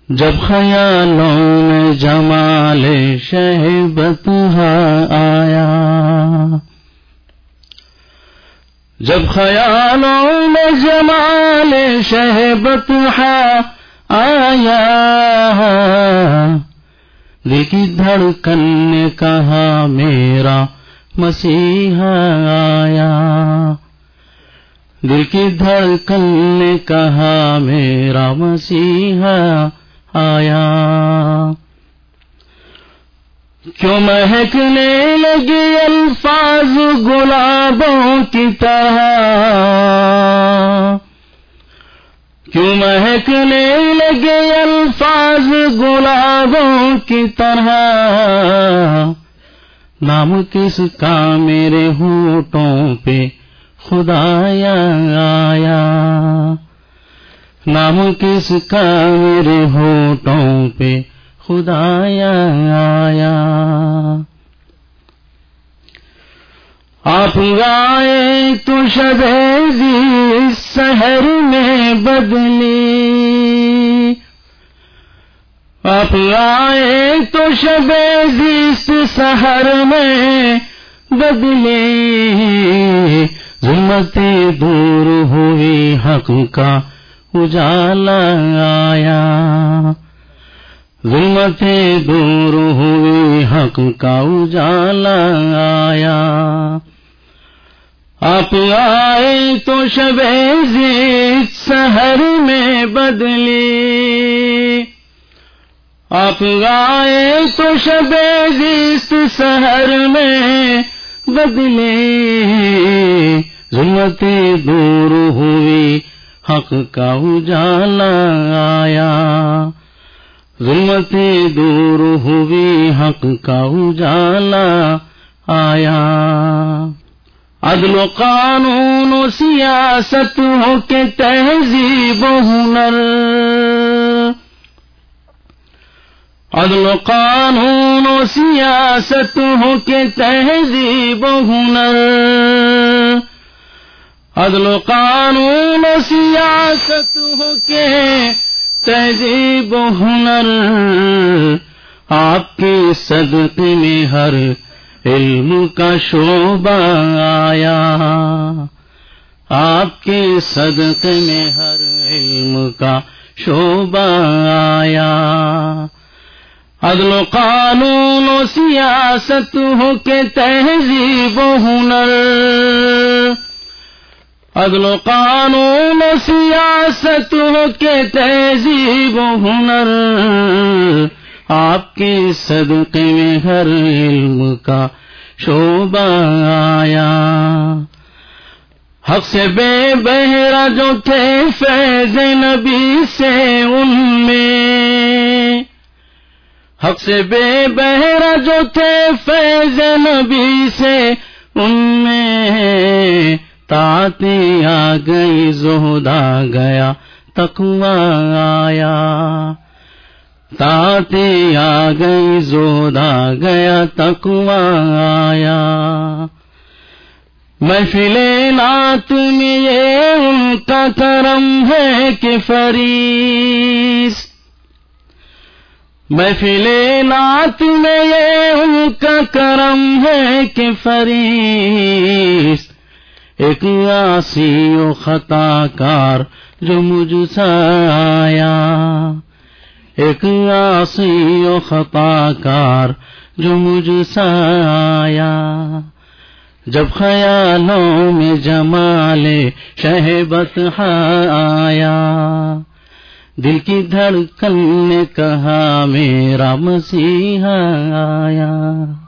جب خیالوں میں جمال شہبت آیا، جب خیالوں میں جمال شہبت آیا، دل کی دھڑکن نے کہا میرا مسیحا آیا، دل کی دھڑکن نے کہا میرا مسیحا آیا۔ کیوں مہکنے لگے الفاظ گلابوں کی طرح، کیوں مہکنے لگے الفاظ گلابوں کی طرح، نام کس کا میرے ہونٹوں پہ خدایا آیا، نام کس کا میرے ہونٹوں پہ خدایا آیا۔ آپ آئے تو شب عزیز سحر میں بدلی، آپ آئے تو شب عزیز سحر میں بدلی، ظلمتیں دور ہوئی حق کا اجالا آیا، ظلمتیں دور ہوئی حق کا اجالا آیا۔ آپ آئے تو شب عزیز سحر میں بدلی، آپ آئے تو شب عزیز سحر میں بدلی، ظلمتیں دور ہوئی حق کا اجالا آیا، ظلمتیں دور ہوئی حق کا اجالا آیا۔ عدل و قانون و سیاست ہو کے تہذیب و ہنر، عدل و قانون و سیاست ہو کے تہذیب و ہنر، عدل و قانون و سیاست ہو کے تہذیب و ہنر، آپ کے صدقے میں ہر علم کا شعبہ آیا، آپ کے صدقے میں ہر علم کا شعبہ آیا۔ عدل و قانون و سیاست ہو کے تہذیب و ہنر، عدل و قانون و سیاست ہو کے تہذیب و ہنر، آپ کے صدقے میں ہر علم کا شعبہ آیا۔ حق سے بے بہرا جو تھے فیض نبی سے ان میں، حق سے بے بہرا جو تھے فیض نبی سے ان میں، طاعتیں آ گئی زہد آ گیا تقویٰ آیا، طاعتیں آ گئی زہد آ گیا تقویٰ آیا۔ محفل نعت میں یہ ان کا کرم ہے کہ فریض، محفل نعت میں یہ ان کا کرم ہے کہ فریض، ایک عاصی و خطا کار جو مجھ سا آیا، ایک عاصی و خطا کار جو مجھ سا آیا۔ جب خیالوں میں جمال شہبت آیا، دل کی دھڑکن نے کہا میرا مسیحا آیا۔